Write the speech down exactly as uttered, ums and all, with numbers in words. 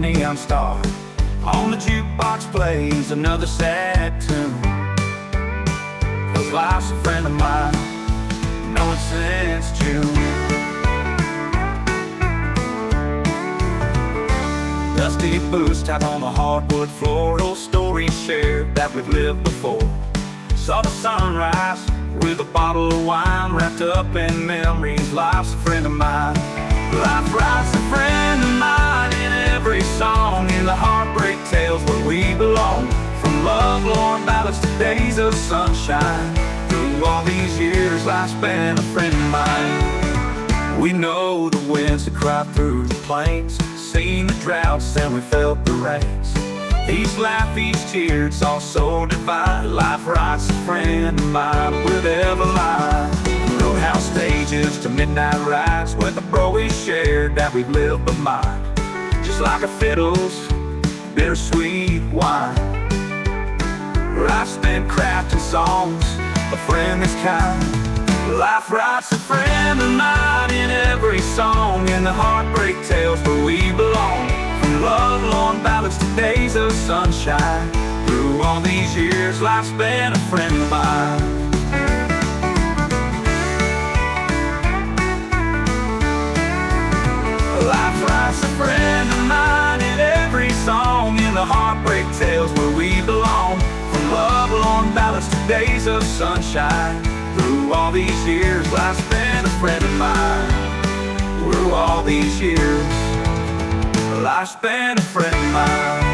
neon star. On the jukebox plays another sad tune. 'Cause life's a friend of mine, known since June. Dusty boots tap on the hardwood floor, old stories shared that we've lived before. Saw the sunrise with a bottle of wine, wrapped up in memories. Life's a friend of mine. Life writes a friend of mine in every song, in the heartbreak tales where we belong. From love-lorn ballads to days of sunshine, through all these years, life's been a friend of mine. We know the winds that cry through the plains, seen the droughts and we felt the rains. Each laugh, each tear, it's all so divine. Life writes a friend of mine with ever lie. Roadhouse stages to midnight rides, where the bro we shared that we've lived by mine. Just like a fiddle's bittersweet wine, where I've spent crafting songs, a friend that's kind. Life writes a friend of mine in every song, in the heartbreak tales where we belong. From love-lorn ballads to days of sunshine, through all these years, life's been a friend of mine. Life writes a friend of mine in every song, in the heartbreak tales where we belong. From love-lorn ballads to days of sunshine, through all these years, life's been a friend of mine. Through all these years, life's been a friend of mine.